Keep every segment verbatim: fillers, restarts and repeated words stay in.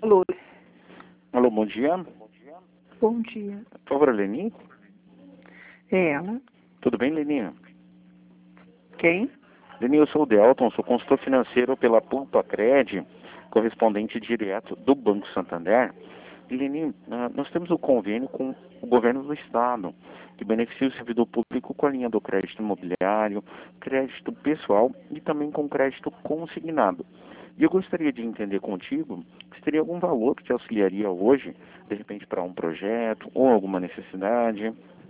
Alô, Alô, bom dia. bom dia. Por favor, Leni? É ela? Tudo bem, Leni? Quem? Leni, eu sou o Delton, sou consultor financeiro pela Pulpacred, correspondente direto do Banco Santander. E, Leni, nós temos um convênio com o governo do estado, que beneficia o servidor público com a linha do crédito imobiliário, crédito pessoal e também com crédito consignado. E eu gostaria de entender contigo se teria algum valor que te auxiliaria hoje, de repente, para um projeto ou alguma necessidade.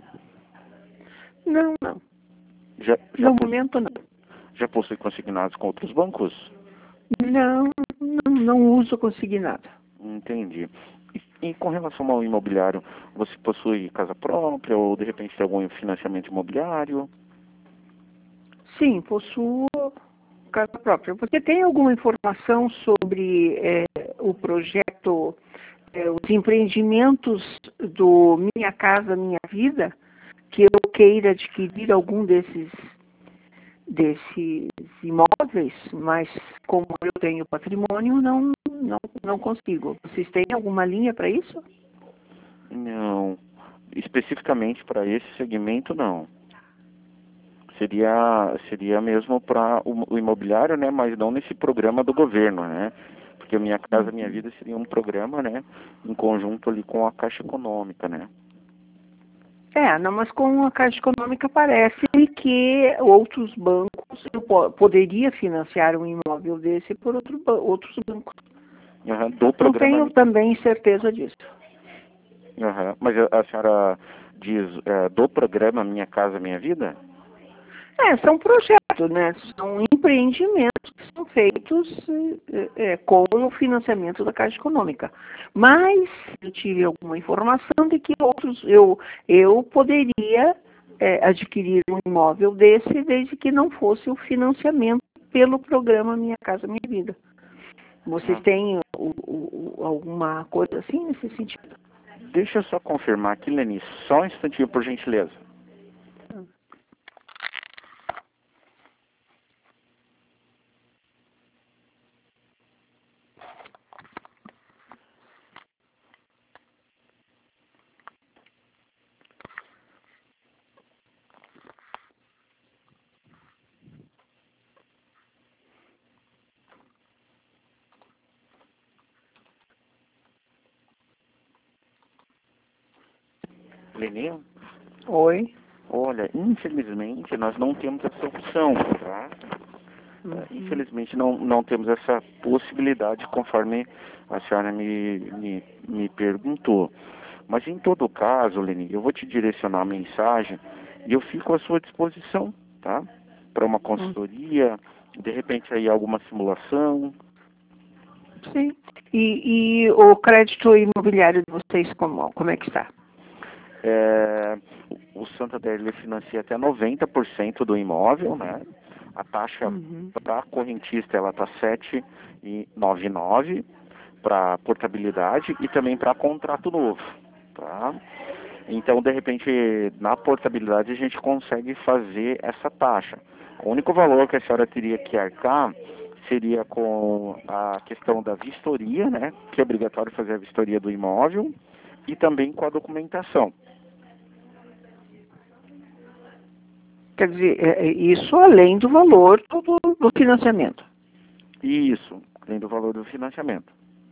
Não, não. Já, já, No pos- momento, não. já possui consignados com outros bancos? Não, não, não uso consignado. Entendi. E, e com relação ao imobiliário, você possui casa própria ou, de repente, tem algum financiamento imobiliário? Sim, possuo casa própria. Você tem alguma informação sobre é, o projeto, é, os empreendimentos do Minha Casa Minha Vida, que eu queira adquirir algum desses, desses imóveis, mas como eu tenho patrimônio, não, não, não consigo. Vocês têm alguma linha para isso? Não. Especificamente para esse segmento, não. Seria, seria mesmo para o, o imobiliário, né? Mas não nesse programa do governo, né? Porque o Minha Casa Minha Vida seria um programa, né? Em conjunto ali com a Caixa Econômica, né? É, não, mas com a Caixa Econômica parece que outros bancos, eu po- poderia financiar um imóvel desse por outro, ba- outros bancos. Aham, do Não programa. tenho também certeza disso. Aham. Mas a, a senhora diz eh, do programa Minha Casa Minha Vida? É, são projetos, né? São empreendimentos que são feitos é, é, com o financiamento da Caixa Econômica. Mas eu tive alguma informação de que outros, eu, eu poderia é, adquirir um imóvel desse desde que não fosse o financiamento pelo programa Minha Casa Minha Vida. Vocês Ah. têm o, o, o, alguma coisa assim nesse sentido? Deixa eu só confirmar aqui, Leni, só um instantinho, por gentileza. Leni, Oi? olha, infelizmente nós não temos essa opção, tá? Eh, Uhum. Infelizmente não, não temos essa possibilidade, conforme a senhora me, me, me perguntou. Mas em todo caso, Leni, eu vou te direcionar a mensagem e eu fico à sua disposição, tá? Para uma Hum, consultoria, de repente aí alguma simulação. sim. E, e o crédito imobiliário de vocês, como, como é que está? É, o Santander ele financia até noventa por cento do imóvel, né? A taxa Uhum. para correntista ela tá sete vírgula noventa e nove para portabilidade e também para contrato novo, tá? Então, de repente, na portabilidade a gente consegue fazer essa taxa. O único valor que a senhora teria que arcar seria com a questão da vistoria, né? Que é obrigatório fazer a vistoria do imóvel e também com a documentação. Quer dizer, é- é isso além do valor do, do- do financiamento. Isso, além do valor do financiamento.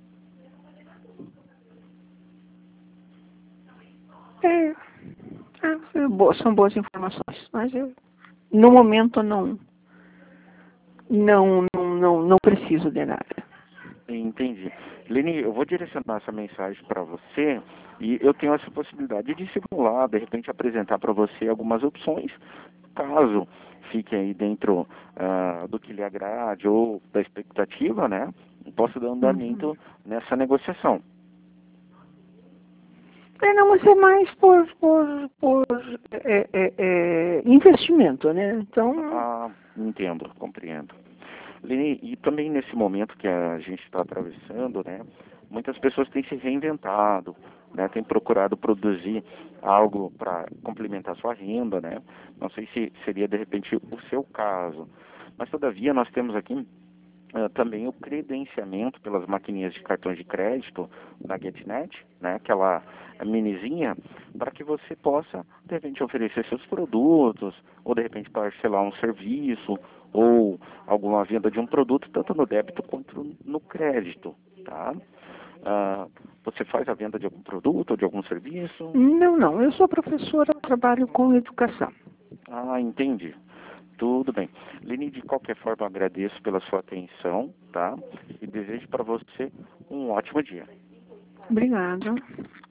É, é, é bo- são boas informações, mas eu, no momento não, não, não, não, não preciso de nada. Entendi. Leni, eu vou direcionar essa mensagem para você e eu tenho essa possibilidade de simular, de repente apresentar para você algumas opções, caso fique aí dentro ah, do que lhe agrade ou da expectativa, né? Posso dar Uhum. andamento nessa negociação. É, não, mas é mais por, por, por é, é, é, investimento, né? Então, Ah, entendo, compreendo. Leni, e também nesse momento que a gente está atravessando, né, muitas pessoas têm se reinventado, né, têm procurado produzir algo para complementar sua renda, né. Não sei se seria de repente o seu caso, mas todavia nós temos aqui uh, também o credenciamento pelas maquininhas de cartões de crédito da GetNet, né, aquela minizinha, para que você possa, de repente, oferecer seus produtos, ou de repente parcelar um serviço, ou alguma venda de um produto, tanto no débito quanto no crédito, tá? Uh, você faz a venda de algum produto ou de algum serviço? Não, não. Eu sou professora, trabalho com educação. Ah, entendi. Tudo bem. Leni, de qualquer forma, agradeço pela sua atenção, tá? E desejo para você um ótimo dia. Obrigada.